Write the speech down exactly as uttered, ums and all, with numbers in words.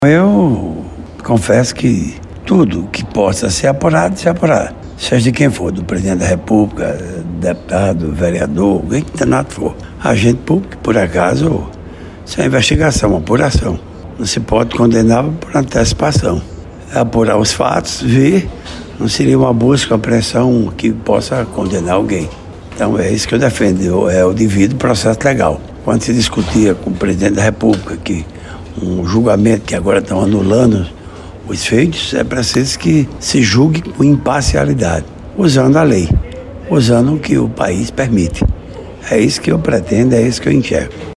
Eu confesso que tudo que possa ser apurado, ser apurado. Seja de quem for, do presidente da República, deputado, vereador, quem que tanto for. Agente público, por acaso, isso é investigação, apuração. Não se pode condenar por antecipação. É apurar os fatos, ver, não seria uma busca, uma pressão que possa condenar alguém. Então é isso que eu defendo, é o devido processo legal. Quando se discutia com o presidente da República que um julgamento que agora estão anulando os feitos, é preciso que se julgue com imparcialidade, usando a lei, usando o que o país permite. É isso que eu pretendo, é isso que eu enxergo.